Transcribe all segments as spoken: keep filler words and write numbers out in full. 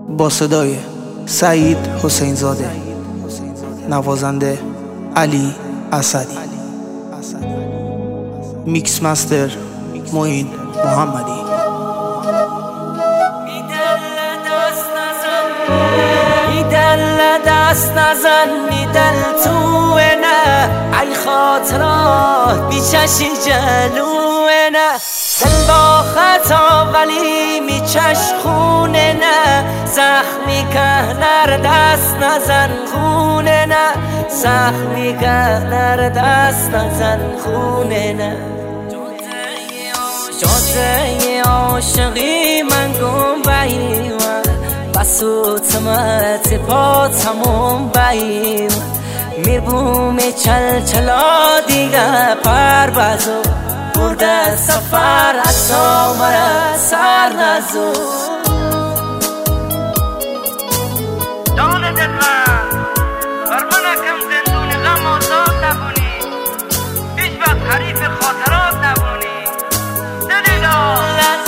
با صدای سعید حسین زاده، نوازنده علی اسدی، میکس مستر معین محمدی. دل دست نزن می دل توه نه، ای خاطرات بی چشی جلوه نه، دل با خطا ولی می چش خونه نه، زخمی که نر دست نزن خونه نه، زخمی که نر دست نزن خونه نه. جاده عاشقی من گم باییم، بسوتمت پا تموم باییم، میبومی چل چلا دیگه پروازو برده سفر حتی مرا سر نزو. جان دل من برمنکم زندون غم آزاد نبونی، هیچ وقت حریف خاطرات نبونی. دلیلا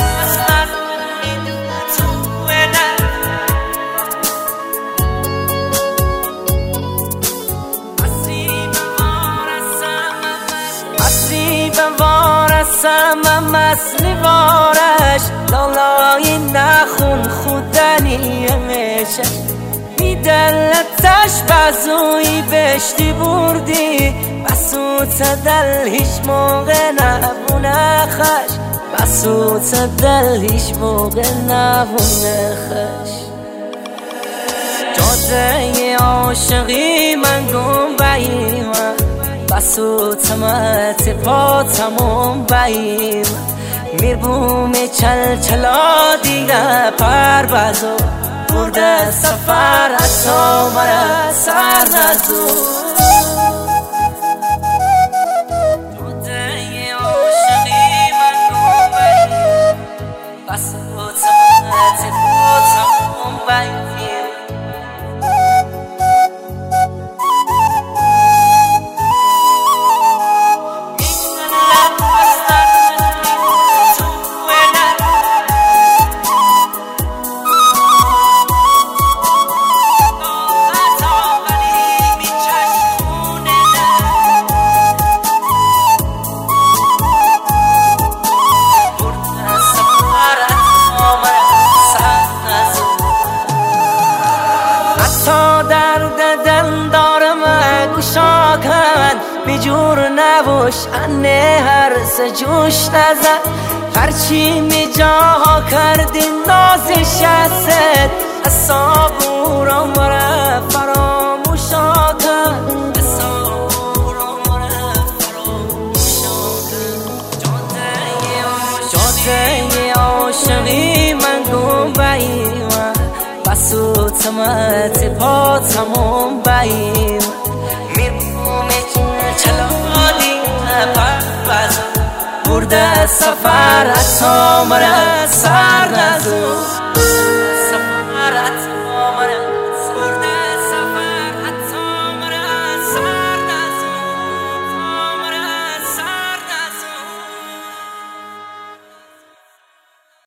وارسم اصلی وارش، لالای نخون خودنی میشه، می دلتش بزوی بشتی بردی، بسوت دل هیچ موقع نبونه خش، بسوت دل هیچ موقع نبونه خش. جاده عاشقی من گم باییم، بسوتمت پا تموم باییم، میربومی چل چلا دیگه پروازو برده سفر حتی مرا سر نزو. جاده عاشقی من گم باییم، بسوتمت پا تموم باییم، بیجور نبوش انه هر سجوش نزد، هرچی می جاها کردی نازش هست، اصابورا مرا فراموشا کن، اصابورا مرا فراموشا کن. جاده عاشقی من گم باییم، بسوتمت پا تموم باییم، برده سفر حتی مرا سر نزو.